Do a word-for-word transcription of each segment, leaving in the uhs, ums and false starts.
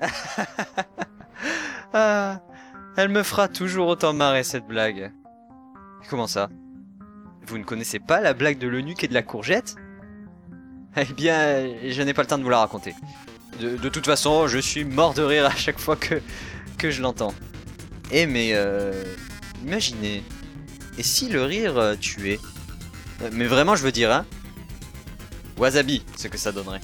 Ah, elle me fera toujours autant marrer cette blague. Comment ça? Vous ne connaissez pas la blague de l'eunuque et de la courgette? Eh bien, je n'ai pas le temps de vous la raconter. De, de toute façon, je suis mort de rire à chaque fois que, que je l'entends. Eh mais, euh, imaginez, et si le rire euh, tuait? Euh, Mais vraiment, je veux dire, hein? Wasabi, ce que ça donnerait.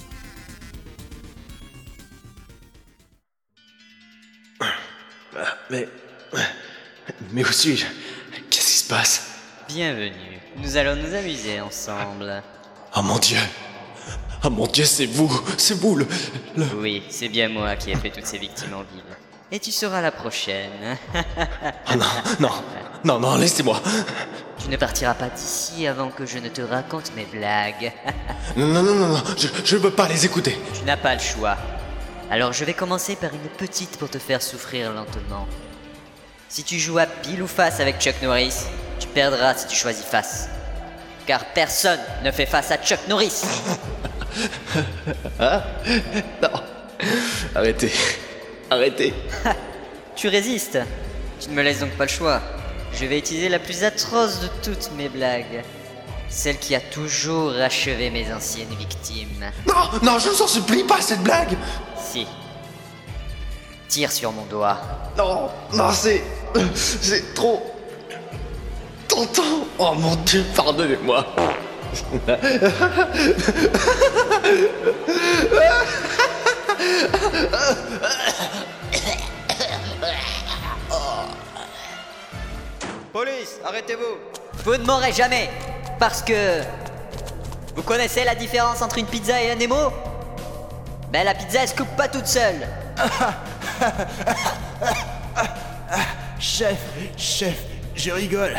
Mais... Mais où suis-je? Qu'est-ce qui se passe? Bienvenue, nous allons nous amuser ensemble. Oh mon Dieu! Oh mon Dieu, c'est vous! C'est vous le... le... Oui, c'est bien moi qui ai fait toutes ces victimes en ville. Et tu seras la prochaine. Oh non, non, non, non, laissez-moi! Tu ne partiras pas d'ici avant que je ne te raconte mes blagues. Non, non, non, non, non, je, je veux pas les écouter! Tu n'as pas le choix. Alors je vais commencer par une petite pour te faire souffrir lentement. Si tu joues à pile ou face avec Chuck Norris, tu perdras si tu choisis face. Car personne ne fait face à Chuck Norris. Hein? Non! Arrêtez! Arrêtez! Tu résistes. Tu ne me laisses donc pas le choix. Je vais utiliser la plus atroce de toutes mes blagues. Celle qui a toujours achevé mes anciennes victimes. Non, non, je vous en supplie pas cette blague! Si. Tire sur mon doigt. Non, non, c'est... C'est trop... Tentant! Oh mon Dieu, pardonnez-moi! Police, arrêtez-vous! Vous ne m'aurez jamais. Parce que... Vous connaissez la différence entre une pizza et un Nemo? Ben la pizza elle se coupe pas toute seule. Chef, chef, je rigole.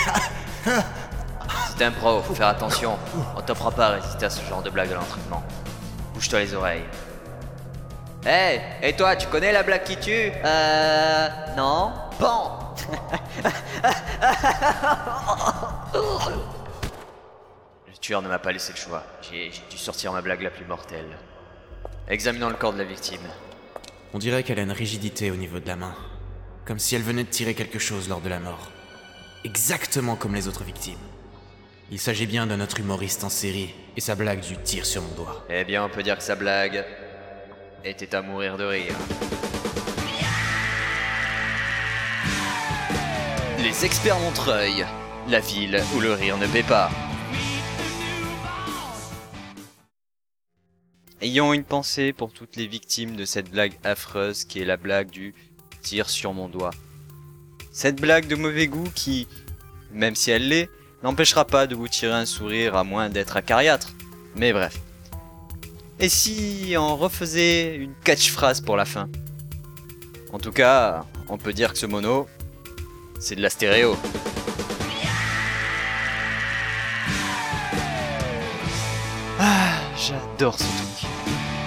C'est un pro, faut faire attention. On t'offre pas à résister à ce genre de blague à l'entraînement. Bouge-toi les oreilles. Hé, hey, et toi, tu connais la blague qui tue? Euh... Non. Bon. Le tueur ne m'a pas laissé le choix. J'ai j'ai dû sortir ma blague la plus mortelle. Examinons le corps de la victime. On dirait qu'elle a une rigidité au niveau de la main. Comme si elle venait de tirer quelque chose lors de la mort. Exactement comme les autres victimes. Il s'agit bien de notre humoriste en série et sa blague du tir sur mon doigt. Eh bien, on peut dire que sa blague était à mourir de rire. Les experts Montreuil, la ville où le rire ne paie pas. Ayons une pensée pour toutes les victimes de cette blague affreuse qui est la blague du tir sur mon doigt. Cette blague de mauvais goût qui, même si elle l'est, n'empêchera pas de vous tirer un sourire à moins d'être acariâtre. Mais bref. Et si on refaisait une catchphrase pour la fin? En tout cas, on peut dire que ce mono, c'est de la stéréo. Ah, j'adore ce truc.